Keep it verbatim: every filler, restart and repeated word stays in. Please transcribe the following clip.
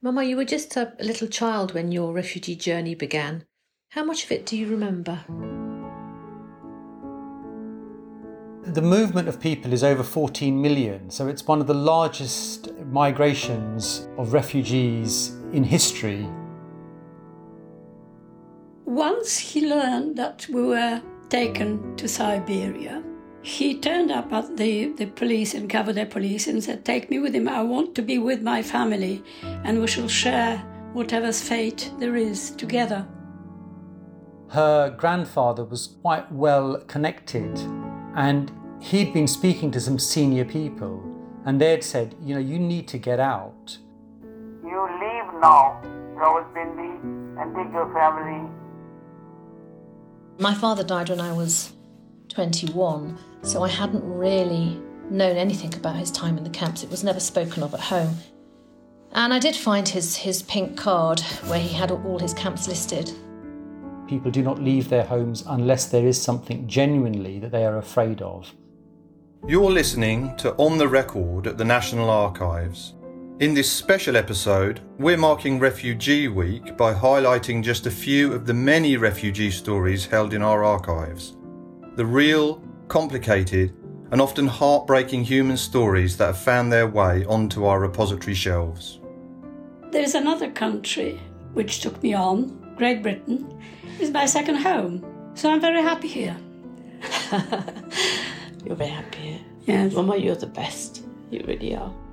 Mama, you were just a little child when your refugee journey began. How much of it do you remember? The movement of people is over fourteen million, so it's one of the largest migrations of refugees in history. Once he learned that we were taken to Siberia, he turned up at the, the police and Kavada police and said, "Take me with him, I want to be with my family and we shall share whatever's fate there is together." Her grandfather was quite well connected and he'd been speaking to some senior people and they'd said, you know, you need to get out. You leave now, Rawalpindi, and take your family. My father died when I was twenty-one, so I hadn't really known anything about his time in the camps. It was never spoken of at home. And I did find his, his pink card where he had all his camps listed. People do not leave their homes unless there is something genuinely that they are afraid of. You're listening to On the Record at the National Archives. In this special episode, we're marking Refugee Week by highlighting just a few of the many refugee stories held in our archives. The real, complicated, and often heartbreaking human stories that have found their way onto our repository shelves. There's another country which took me on, Great Britain. It's my second home, so I'm very happy here. You're very happy here. Yes. Mama, you're the best. You really are.